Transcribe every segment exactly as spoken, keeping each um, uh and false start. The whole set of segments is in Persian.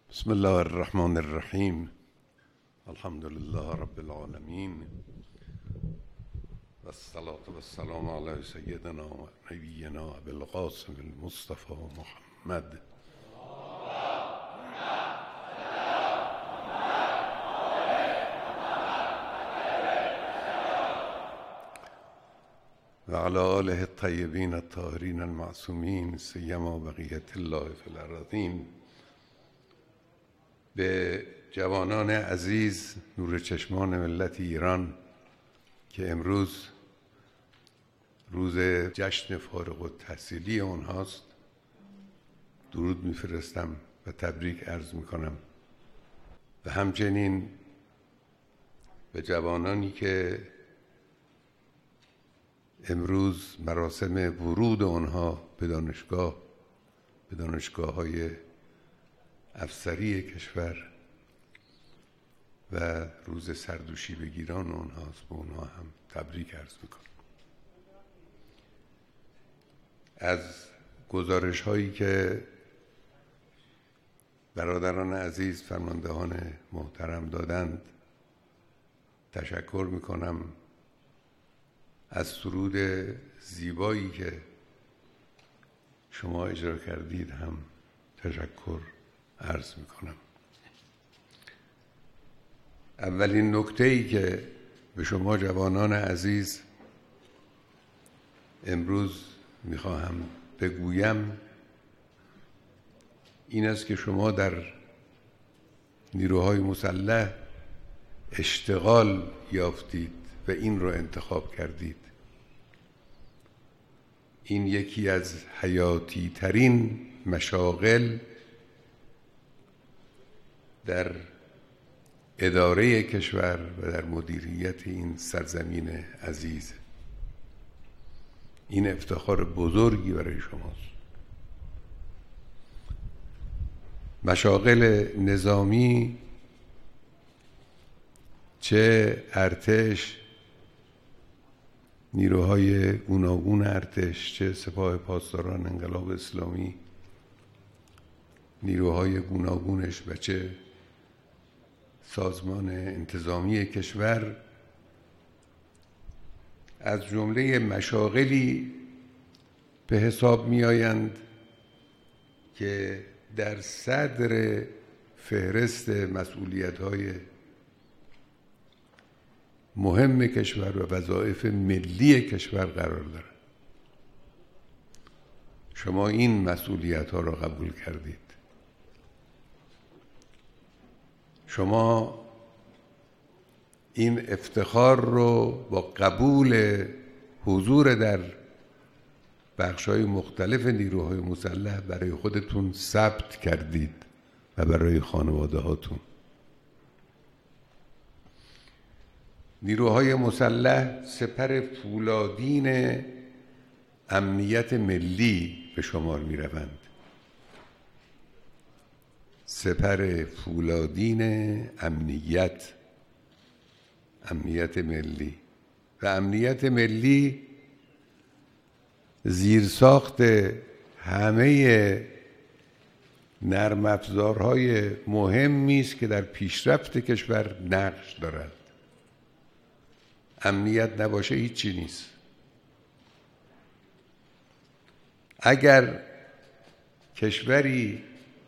بسم الله الرحمن الرحیم. الحمد لله رب العالمین و الصلاة و السلام علی سیدنا و نبینا ابی القاسم المصطفى محمد و علی آله الطیبین الطاهرین المعصومین سیما بقیة الله فی الارضین. به جوانان عزیز نور چشمان ملت ایران که امروز روز جشن فارغ التحصیلی اونهاست درود میفرستم و تبریک عرض میکنم و همچنین به جوانانی که امروز مراسم ورود آنها به دانشگاه به دانشگاه های افسری کشور و روز سردوشی بگیران اونهاست، به اونها هم تبریک عرض میکنم. از گزارش هایی که برادران عزیز فرماندهان محترم دادند تشکر میکنم. از سرود زیبایی که شما اجرا کردید هم تشکر عرض میکنم. اولین نکته‌ای که به شما جوانان عزیز امروز میخواهم بگویم این است که شما در نیروهای مسلح اشتغال یافتید و این رو انتخاب کردید. این یکی از حیاتی ترین مشاغل در اداره کشور و در مدیریت این سرزمین عزیز. این افتخار بزرگی برای شماست. مشاغل نظامی، چه ارتش، نیروهای گوناگون ارتش، چه سپاه پاسداران انقلاب اسلامی، نیروهای گوناگونش و چه سازمان انتظامی کشور، از جمله مشاغلی به حساب می آیند که در صدر فهرست مسئولیت‌های مهم کشور و وظایف ملی کشور قرار دارد. شما این مسئولیت‌ها را قبول کردید. شما این افتخار رو با قبول حضور در بخش‌های مختلف نیروهای مسلح برای خودتون ثبت کردید و برای خانواده هاتون. نیروهای مسلح سپر فولادین امنیت ملی به شمار می روند. سپر فولادین امنیت امنیت ملی و امنیت ملی زیرساخت همه نرم افزارهای مهمی است که در پیشرفت کشور نقش دارد. امنیت نباشه هیچی نیست. اگر کشوری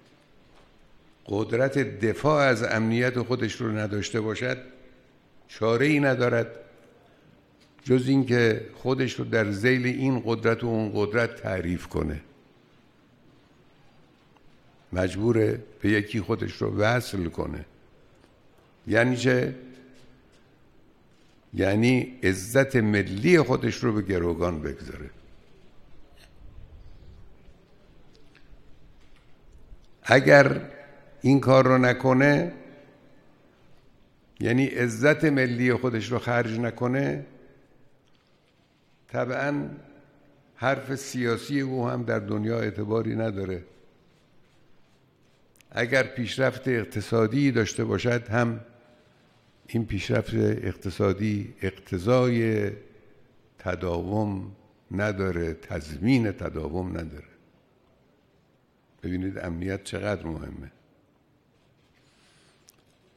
قدرت دفاع از امنیت خودش رو نداشته باشد چاره ای ندارد جز این که خودش رو در ذیل این قدرت و اون قدرت تعریف کنه. مجبوره به یکی خودش رو وصل کنه. یعنی چه؟ یعنی عزت ملی خودش رو به گروگان بگذاره. اگر این کار رو نکنه، یعنی عزت ملی خودش رو خرج نکنه، طبعاً حرف سیاسی او هم در دنیا اعتباری نداره. اگر پیشرفت اقتصادی داشته باشد هم این پیشرفت اقتصادی اقتضای تداوم نداره، تضمین تداوم نداره. ببینید امنیت چقدر مهمه.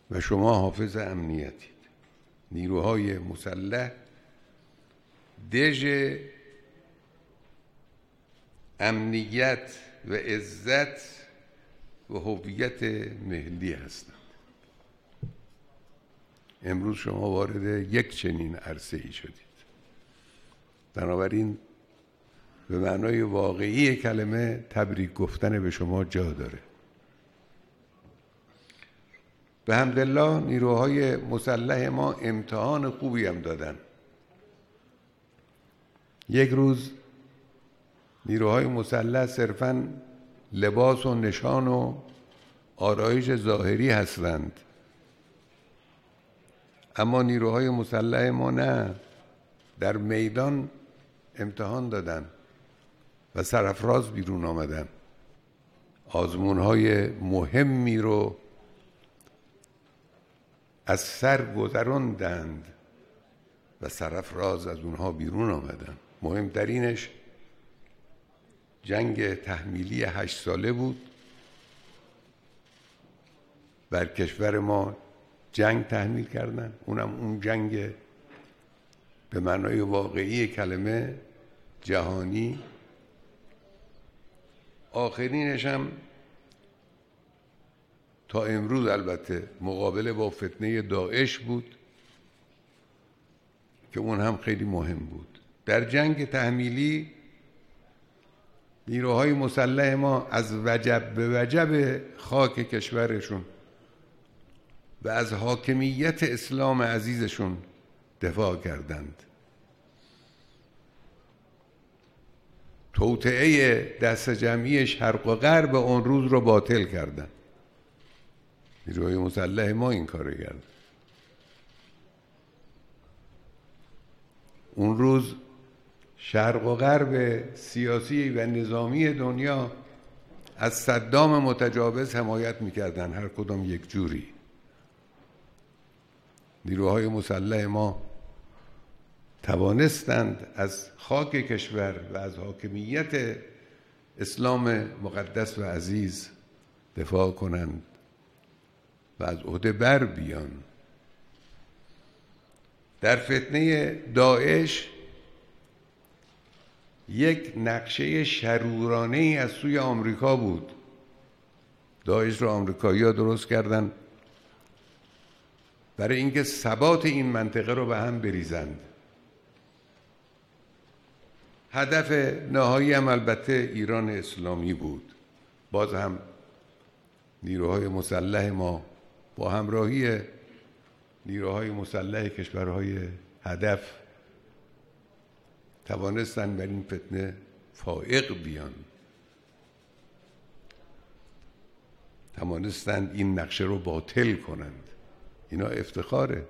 و شما حافظ امنیتید. نیروهای مسلح دژ امنیت و عزت و هویت ملی هستند. امروز شما وارد یک چنین عرصه‌ای شدید. بنابراین به معنای واقعی کلمه تبریک گفتن به شما جا داره. به حمدالله نیروهای مسلح ما امتحان خوبی هم دادن. یک روز نیروهای مسلح صرفاً لباس و نشان و آرایش ظاهری هستند، اما نیروهای مسلح ما نه، در میدان امتحان دادن و سرافراز بیرون آمدن. آزمون‌های مهمی رو از سر گذراندند و سرافراز از اونها بیرون آمدن. مهمترینش جنگ تحمیلی هشت ساله بود. بر کشور ما جنگ تحمیل کردن، اونم اون جنگ به معنای واقعی کلمه جهانی. آخرینش هم تا امروز البته مقابله با فتنه داعش بود که اون هم خیلی مهم بود. در جنگ تحمیلی نیروهای مسلح ما از وجب به وجب خاک کشورشون و از حاکمیت اسلام عزیزشون دفاع کردند. توطئه دست جمعی شرق و غرب اون روز رو باطل کردند. نیروهای مسلح ما این کارو کردند. اون روز شرق و غرب سیاسی و نظامی دنیا از صدام متجاوز حمایت میکردن، هر کدام یک جوری. نیروهای مسلح ما توانستند از خاک کشور و از حاکمیت اسلام مقدس و عزیز دفاع کنند و از عهده بر بیان. در فتنه داعش یک نقشه شرورانه ای از سوی آمریکا بود. داعش را آمریکایی‌ها درست کردند برای اینکه ثبات این منطقه رو به هم بریزند. هدف نهایی هم البته ایران اسلامی بود. باز هم نیروهای مسلح ما با همراهی نیروهای مسلح کشورهای هدف توانستند بر این فتنه فائق بیان، توانستند این نقشه رو باطل کنند. اینا افتخاره.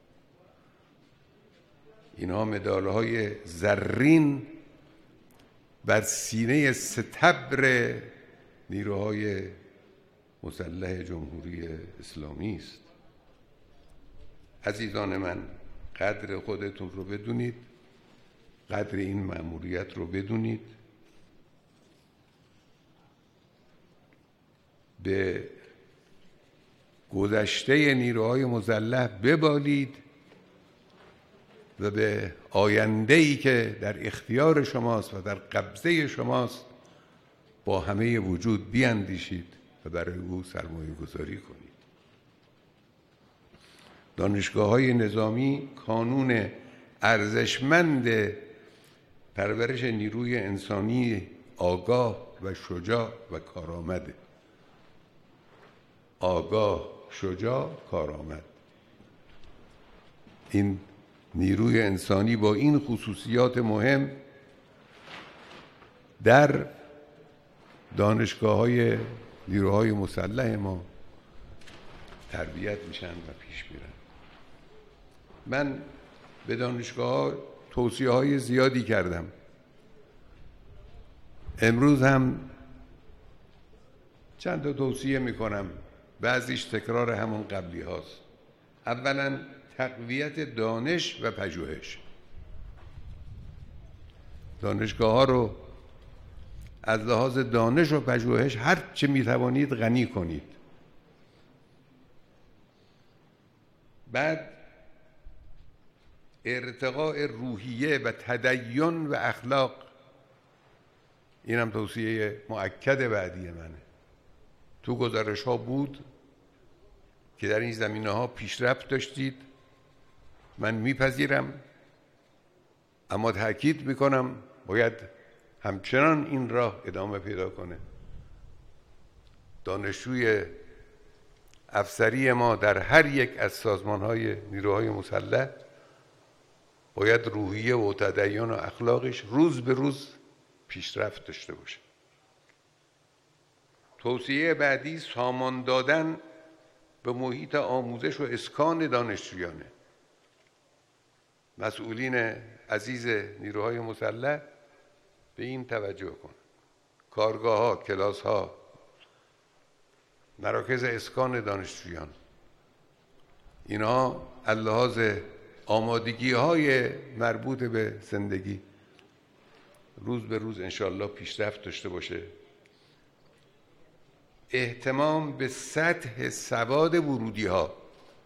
اینا مدالهای زرین بر سینه ستبر نیروهای مسلح جمهوری اسلامی است. عزیزان من، قدر خودتون رو بدونید، قدر این مأموریت رو بدونید. به گذشته نیروهای مسلح ببالید و به آینده‌ای که در اختیار شماست و در قبضه شماست با همه وجود بیاندیشید و برای او سرمایه گذاری کنید. دانشگاه‌های نظامی کانون ارزشمند پرورش نیروی انسانی آگاه و شجاع و کارآمده. آگاه، شجاع، کارآمد. این نیروی انسانی با این خصوصیات مهم در دانشگاه‌های نیروهای مسلح ما تربیت میشن و پیش میرن. من به دانشگاه‌ها توصیه‌های زیادی کردم. امروز هم چند تا توصیه میکنم، بعضیش تکرار همون قبلی هاست. اولا تقویت دانش و پژوهش. دانشگاه ها رو از لحاظ دانش و پژوهش هر چه میتوانید غنی کنید. بعد ارتقاء روحیه و تدین و اخلاق، این هم توصیه مؤکد بعدی منه. تو گزارش ها بود که در این زمینه ها پیشرفت داشتید، من میپذیرم، اما تأکید میکنم باید همچنان این راه ادامه پیدا کنه. دانشجوی افسری ما در هر یک از سازمان‌های نیروهای مسلح باید روحیه و تدین و اخلاقش روز به روز پیشرفت داشته باشه. توصیه بعدی سامان دادن به محیط آموزش و اسکان دانشجویانه. مسئولین عزیز نیروهای مسلح به این توجه کن. کارگاه ها، کلاس ها، مراکز اسکان دانشجویان، اینها از لحاظ آمادگی های مربوط به زندگی روز به روز انشاءالله پیشرفت داشته باشه. اهتمام به سطح سواد ورودی ها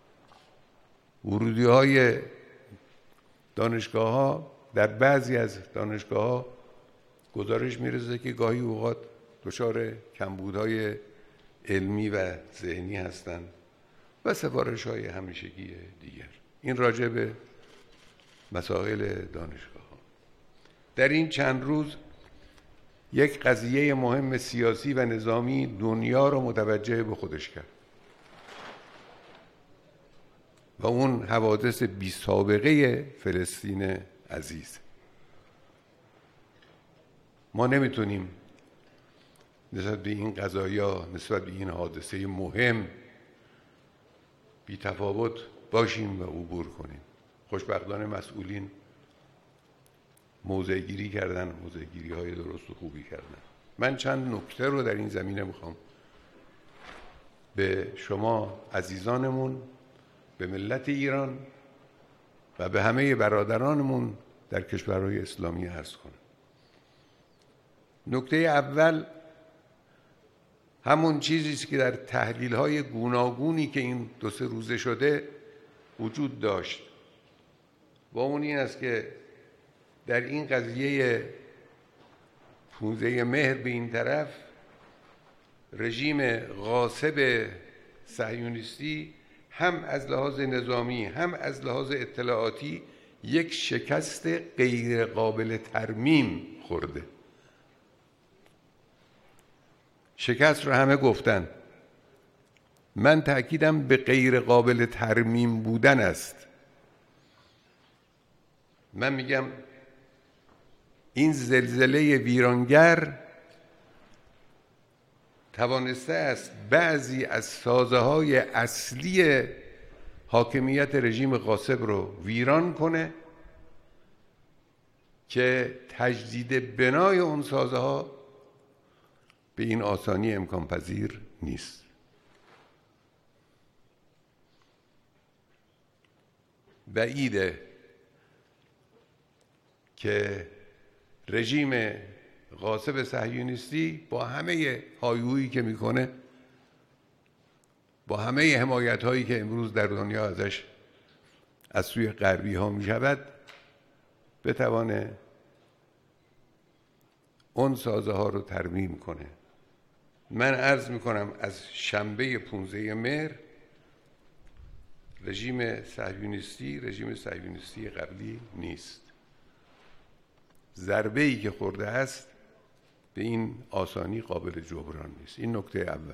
ورودی های دانشگاه ها، در بعضی از دانشگاه ها گزارش میرسه که گاهی اوقات دچار کمبودهای علمی و ذهنی هستند و سفارش های همیشگی دیگر. این راجع به مسائل دانشگاه ها. در این چند روز یک قضیه مهم سیاسی و نظامی دنیا را متوجه به خودش کرد و اون حوادث بی سابقه فلسطین عزیز. ما نمیتونیم نسبت به این قضایا، نسبت به این حادثه مهم بی تفاوت باشیم و عبور کنیم. خوشبختانه مسئولین موضع گیری کردن، موضع گیری های درست و خوبی کردن. من چند نکته رو در این زمینه میخوام به شما عزیزانمون، به ملت ایران و به همه برادرانمون در کشورهای اسلامی عرض کنم. نکته اول همون چیزی است که در تحلیل‌های گوناگونی که این دو سه روزه شده وجود داشت و اون این است که در این قضیه پانزده مهر به این طرف رژیم غاصب صهیونیستی هم از لحاظ نظامی هم از لحاظ اطلاعاتی یک شکست غیر قابل ترمیم خورده. شکست رو همه گفتن، من تأکیدم به غیر قابل ترمیم بودن است. من میگم این زلزله ویرانگر توانسته است بعضی از سازه های اصلی حاکمیت رژیم غاصب رو ویران کنه که تجدید بنای اون سازه ها به این آسانی امکان پذیر نیست. بعیده که رژیم غاصب صهیونیستی با همه هایهویی که میکنه، با همه حمایت هایی که امروز در دنیا ازش از سوی غربی ها میشود، بتوانه اون سازه ها رو ترمیم کنه. من عرض میکنم از شنبه پانزده مهر رژیم صهیونیستی رژیم صهیونیستی قبلی نیست. ضربه‌ای که خورده است به این آسانی قابل جبران نیست. این نکته اول.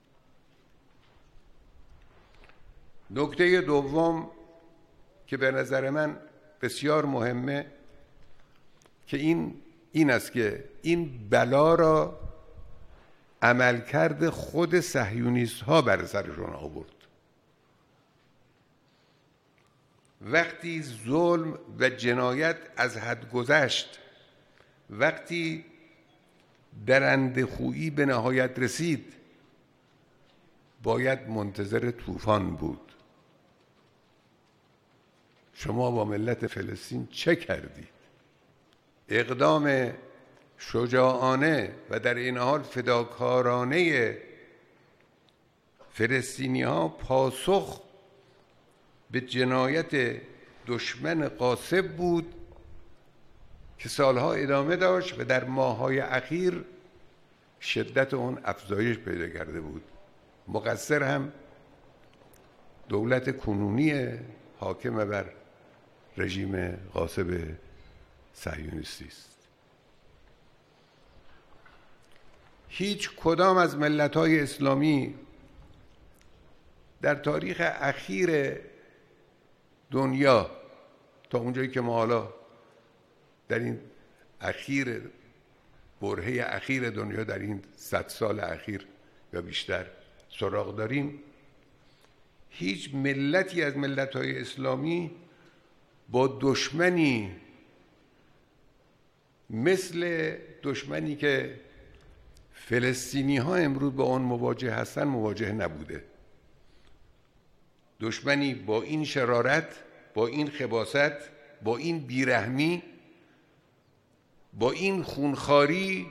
نکته دوم که به نظر من بسیار مهمه که این این است که این بلا را عملکرد خود صهیونیست ها بر سرشون آورد. وقتی ظلم و جنایت از حد گذشت، وقتی درنده‌خویی به نهایت رسید، باید منتظر طوفان بود. شما با ملت فلسطین چه کردید؟ اقدام شجاعانه و در این حال فداکارانه فلسطینی ها پاسخ به جنایت دشمن غاصب بود که سالها ادامه داشت و در ماه‌های اخیر شدت اون افزایش پیدا کرده بود. مقصر هم دولت کنونی حاکم بر رژیم غاصب صهیونیستی است. هیچ کدام از ملت‌های اسلامی در تاریخ اخیر دنیا تا اونجایی که ما حالا در این اخیر برهه اخیر دنیا در این صد سال اخیر یا بیشتر سراغ داریم، هیچ ملتی از ملت‌های اسلامی با دشمنی مثل دشمنی که فلسطینی ها امروز با آن مواجه هستند مواجه نبوده. دشمنی با این شرارت، با این خباثت، با این بیرحمی، با این خونخواری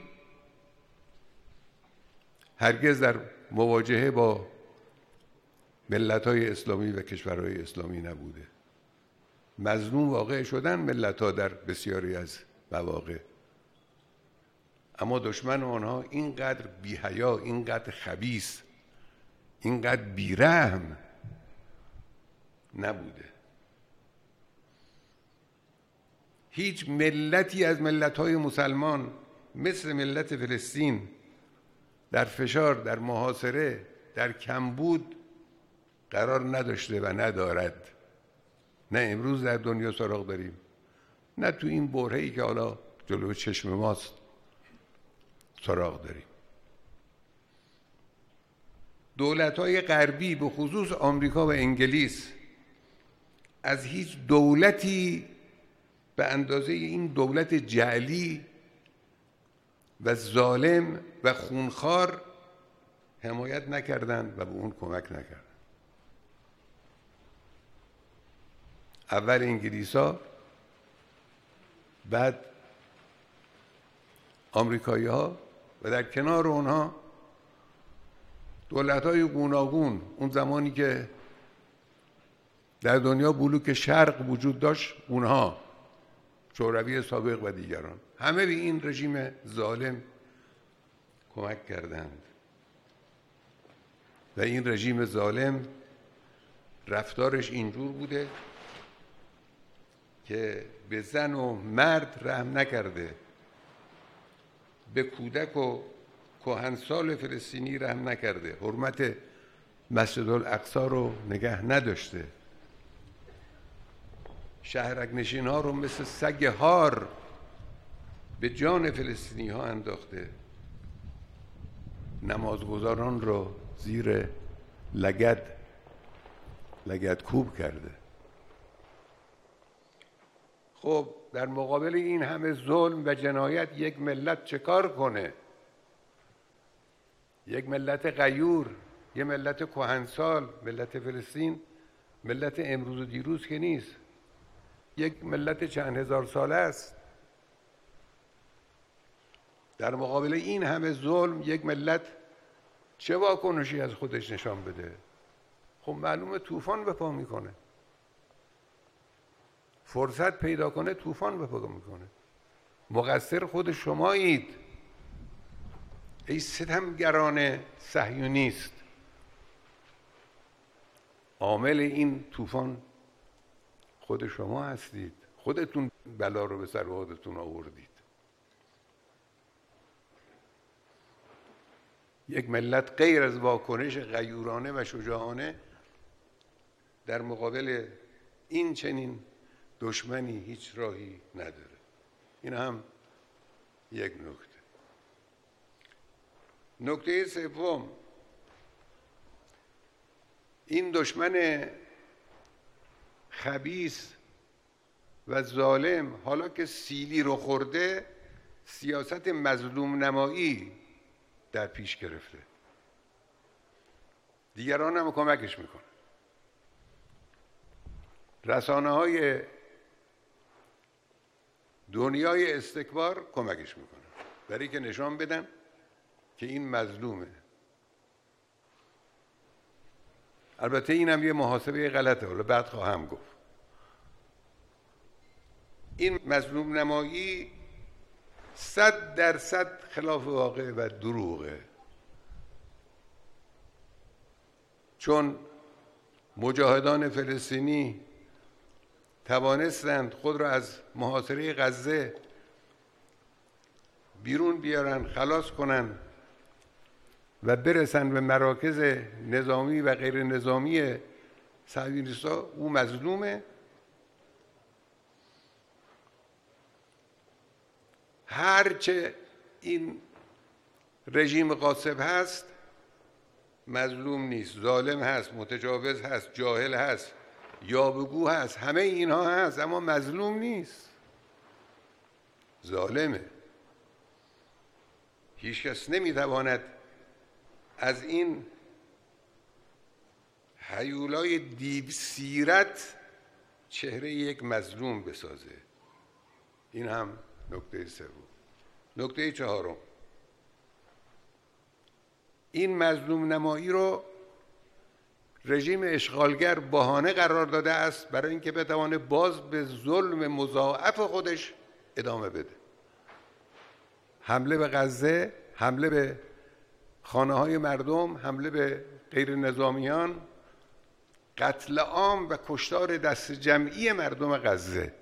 هرگز در مواجهه با ملت‌های اسلامی و کشورهای اسلامی نبوده. مظلوم واقع شدن ملت‌ها در بسیاری از مواقع، اما دشمن آنها اینقدر بی‌حیا، اینقدر خبیث، اینقدر بیرحم نبوده. هیچ ملتی از ملت‌های مسلمان مثل ملت فلسطین در فشار، در محاصره، در کمبود قرار نداشته و ندارد. نه امروز در دنیا سراغ داریم، نه تو این برهه‌ای که حالا جلوی چشم ماست سراغ داریم. دولت‌های غربی به خصوص آمریکا و انگلیس از هیچ دولتی به اندازه این دولت جعلی و ظالم و خونخوار حمایت نکردند و به اون کمک نکردند. اول انگلیس‌ها، بعد آمریکایی‌ها و در کنار اونها دولت‌های گوناگون. اون زمانی که در دنیا بلوک شرق وجود داشت، اونها شوروی سابق و دیگران همه به این رژیم ظالم کمک کردند و این رژیم ظالم رفتارش اینجور بوده که به زن و مرد رحم نکرده، به کودک و کهنسال فلسطینی رحم نکرده، حرمت مسجد الاقصی رو نگه نداشته، شهرک نشین ها رو مثل سگ هار به جان فلسطینی ها انداخته، نمازگزاران رو زیر لگد لگد کوب کرده. خب در مقابل این همه ظلم و جنایت یک ملت چه کار کنه؟ یک ملت غیور، یک ملت کهنسال، ملت فلسطین ملت امروز و دیروز که نیست، یک ملت چند هزار ساله است. در مقابل این همه ظلم یک ملت چه واکنشی از خودش نشان بده؟ خب معلومه طوفان به پا میکنه، فرصت پیدا کنه طوفان به پا میکنه. مقصر خود شمایید ای ستمگران صهیونیست. عامل این طوفان خود شما هستید، خودتون بلا رو به سر خودتون آوردید. یک ملت غیر از واکنش غیورانه و شجاعانه در مقابل این چنین دشمنی هیچ راهی نداره. این هم یک نکته. نکته سوم، این دشمن خبیث و ظالم حالا که سیلی رو خورده، سیاست مظلوم نمایی در پیش گرفته، دیگران هم کمکش میکنه. رسانه های دنیای استکبار کمکش میکنه برای که نشان بدن که این مظلومه. البته اینم یه محاسبه غلطه، ولی بعد خواهم گفت. این مظلوم نمایی صد درصد خلاف واقع و دروغه، چون مجاهدان فلسطینی توانستند خود را از محاصره غزه بیرون بیارن، خلاص کنن و برسن به مراکز نظامی و غیر نظامی صهیونیست‌ها. او مظلومه. هرچه این رژیم غاصب هست مظلوم نیست، ظالم هست، متجاوز هست، جاهل هست، یاوه‌گو هست، همه اینها هست، اما مظلوم نیست، ظالمه. هیچ کس نمیتواند از این هیولای دیو سیرت چهره یک مظلوم بسازه. این هم نکته سوم. نکته چهارم، این مظلوم نمایی رو رژیم اشغالگر بهانه قرار داده است برای اینکه بتوانه باز به ظلم مضاعف خودش ادامه بده. حمله به غزه، حمله به خانه های مردم، حمله به غیر نظامیان، قتل عام و کشتار دست جمعی مردم غزه.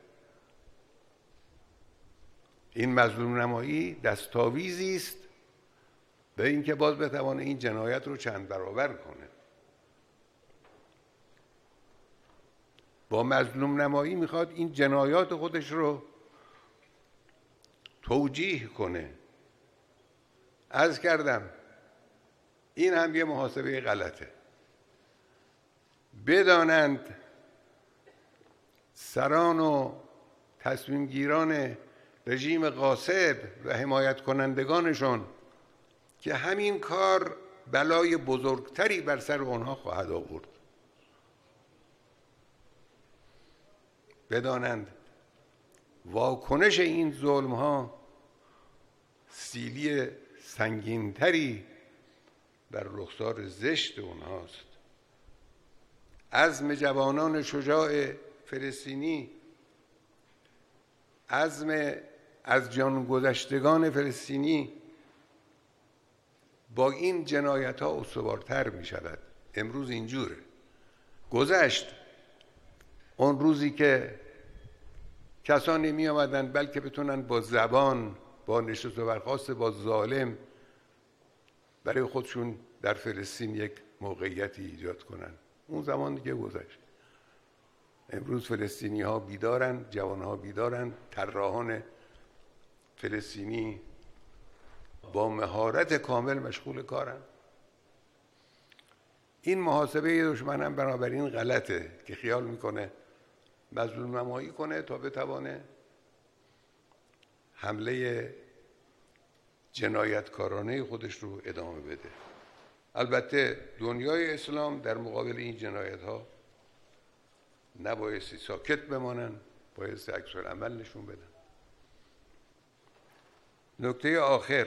این مظلوم نمایی دستاویزی است به اینکه باز بتوانه این جنایت رو چند برابر کنه. با مظلوم نمایی میخواد این جنایات خودش رو توجیه کنه. عرض کردم این هم یه محاسبه غلطه. بدانند سران و تصمیم گیران رژیم غاصب و حمایت کنندگانشون که همین کار بلای بزرگتری بر سر آنها خواهد آورد. بدانند واکنش این ظلم ها سیلی سنگینتری بر رخسار زشت اونهاست. عزم جوانان شجاع فلسطینی، عزم از جان گذشتگان فلسطینی با این جنایت ها استوارتر می شود. امروز اینجوره. گذشت اون روزی که کسانی می آمدن بلکه بتونن با زبان، با نشست و برخاست با ظالم برای خودشون در فلسطین یک موقعیتی ایجاد کنن. اون زمان دیگه گذشت. امروز فلسطینی ها بیدارن، جوان ها بیدارن، طراحان فلسطینی با مهارت کامل مشغول کارن. این محاسبه دشمن هم بنابراین غلطه که خیال میکنه مظلوم نمایی کنه تا بتوانه حمله جنایتکارانه خودش رو ادامه بده. البته دنیای اسلام در مقابل این جنایت ها نبایستی ساکت بمانن، بایستی عکس العمل نشون بدن. نکته آخر،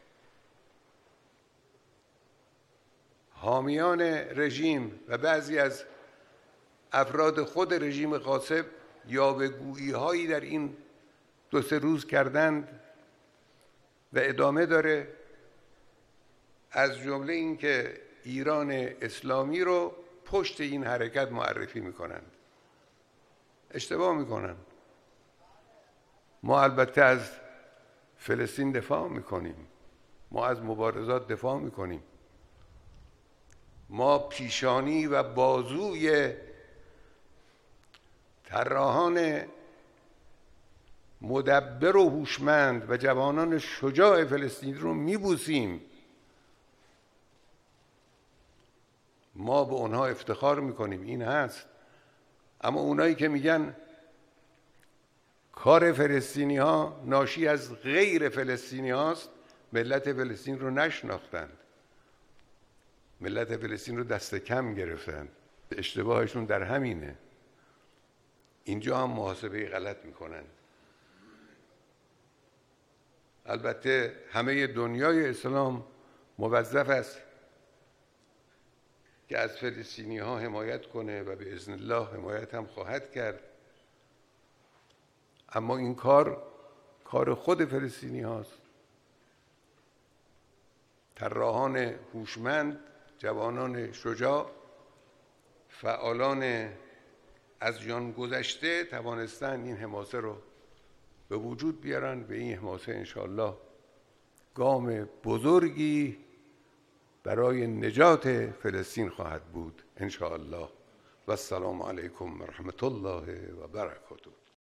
حامیان رژیم و بعضی از افراد خود رژیم غاصب یاوه‌گویی هایی در این دو سه روز کردند و ادامه داره، از جمله اینکه ایران اسلامی رو پشت این حرکت معرفی میکنند. اشتباه میکنن. ما البته از فلسطین دفاع میکنیم، ما از مبارزات دفاع میکنیم، ما پیشانی و بازوی طراحان مدبر و هوشمند و جوانان شجاع فلسطین رو میبوسیم. ما به اونها افتخار میکنیم، این هست. اما اونایی که میگن کار فلسطینی ها ناشی از غیر فلسطینی هاست، ملت فلسطین رو نشناختند، ملت فلسطین رو دست کم گرفتند. اشتباهشون در همینه. اینجا هم محاسبه غلط میکنن. البته همه دنیای اسلام موظف است که از فلسطینی ها حمایت کنه و به اذن الله حمایت هم خواهد کرد. اما این کار کار خود فلسطینی هاست. طراحان هوشمند، جوانان شجاع، فعالان از جان گذشته توانستن این حماسه رو به وجود بیارن. به این حماسه انشاءالله گام بزرگی برای نجات فلسطین خواهد بود انشاءالله. و السلام علیکم و رحمت الله و برکاته.